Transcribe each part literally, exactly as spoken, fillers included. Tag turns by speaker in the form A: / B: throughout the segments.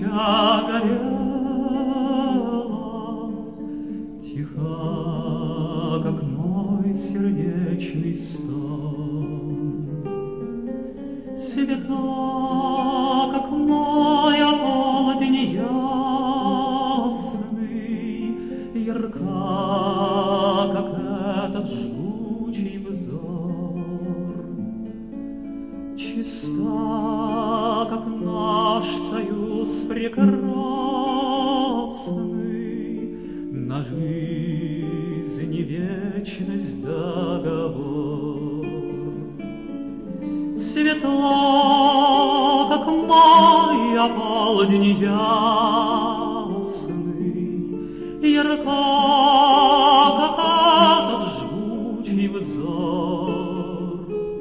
A: свеча горела, тиха, как мой сердечный стон, светла, как моя полдень ясный, ярка, как этот жгучий взор, чиста, как наш союз прекрасный, на жизнь и вечность договор. Светла, как моя полдень ясный, ярка, как этот жгучий взор,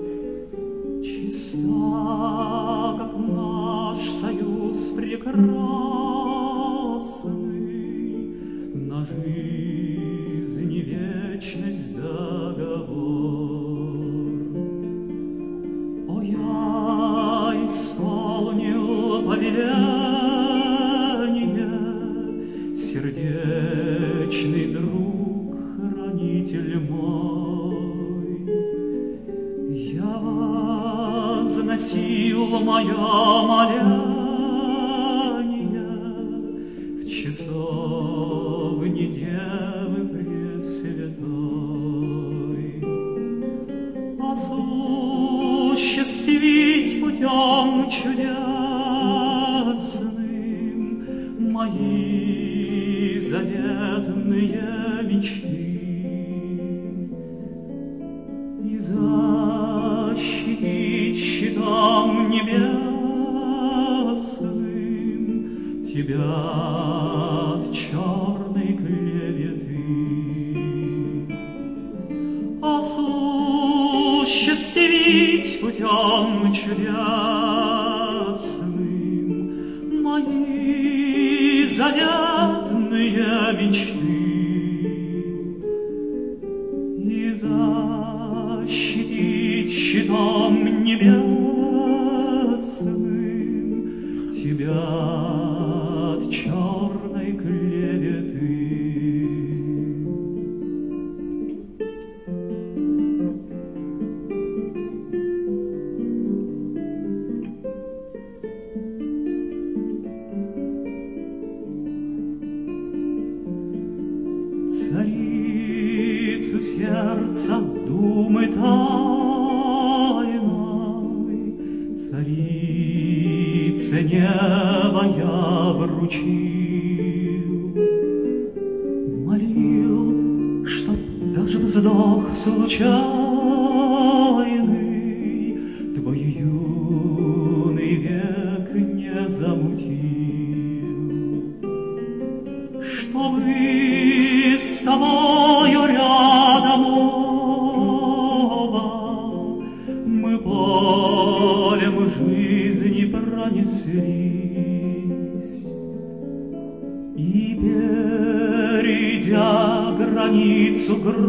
A: чиста, как наш союз прекрасный, на жизнь и вечность договор. О, я исполнил повеление, сердечный друг, хранитель мой. Я возносил мое моление в часовне Девы Пресвятой. Осуществить путем чудесным мои заветные мечты и защитить щитом небесным тебя от черной клеветы. Осуществить путем чудесным мои заветные мечты и защитить щитом небесным тебя от черной клеветы. Царицу сердца думы тайной, царице неба я вручил, молил, чтоб даже вздох случайный твой юный век не замутил, чтобы с тобою рядом оба мы полем жизни пронеслись, и, перейдя границу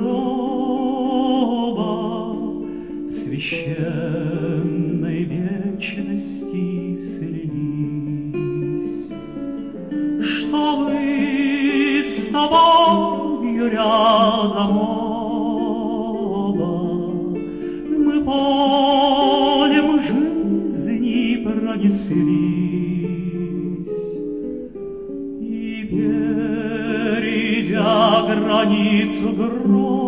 A: гроба, в священной вечности слились, чтобы с тобою рядом оба мы полем жизни пронеслись, и, перейдя границу гроба,